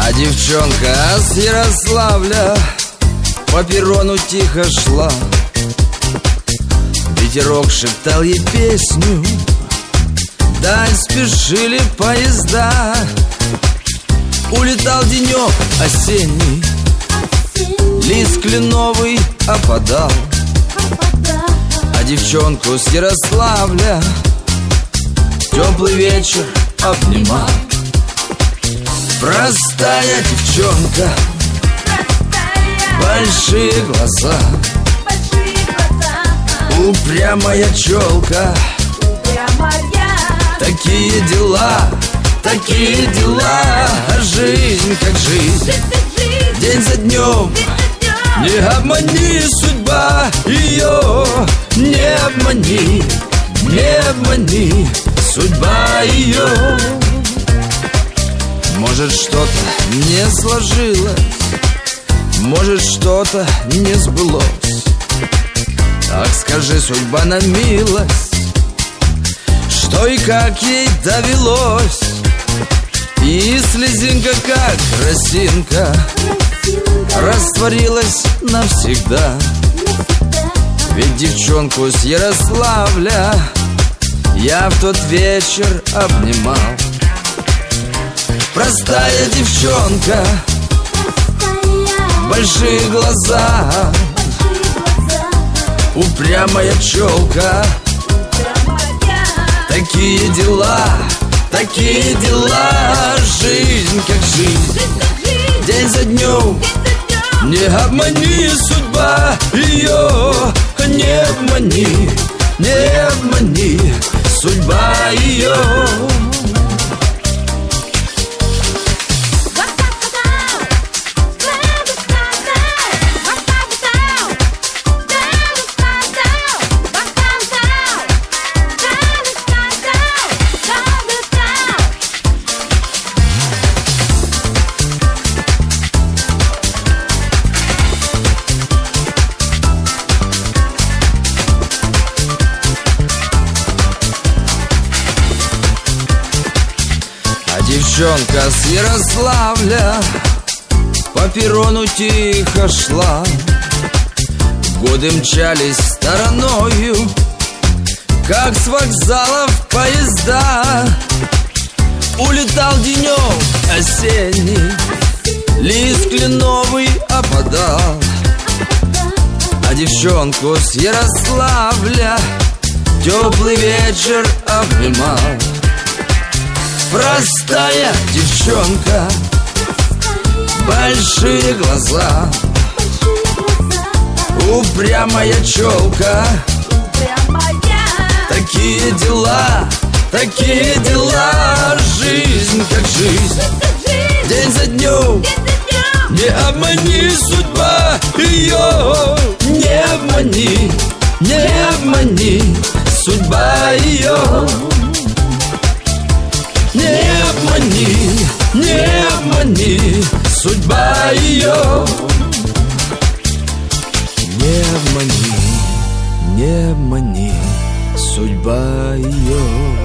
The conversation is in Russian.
А девчонка с Ярославля по перрону тихо шла. Ветерок шептал ей песню, даль спешили поезда. Улетал денек осенний, лист кленовый опадал. А девчонку с Ярославля теплый вечер обнимал. Простая девчонка, большие глаза, упрямая челка. Такие дела, жизнь как жизнь, день за днем. Не обмани, судьба ее, не обмани, судьба ее. Может, что-то не сложилось, может, что-то не сбылось. Так скажи, судьба на милость, что и как ей довелось. И слезинка, как росинка, растворилась навсегда. Ведь девчонку с Ярославля я в тот вечер обнимал. Простая девчонка, большие глаза, упрямая челка. Такие дела, жизнь как жизнь, день за днем. Не обмани, судьба ее, не обмани, судьба ее. Девчонка с Ярославля по перрону тихо шла. Годы мчались стороною, как с вокзалов поезда. Улетал денек осенний, лист кленовый опадал. А девчонку с Ярославля теплый вечер обнимал. Простая девчонка, большие глаза, упрямая челка. Такие дела, жизнь как жизнь, день за днем. Не обмани, судьба ее, не обмани, судьба ее. Не обмани, судьба ее. Не обмани, судьба ее.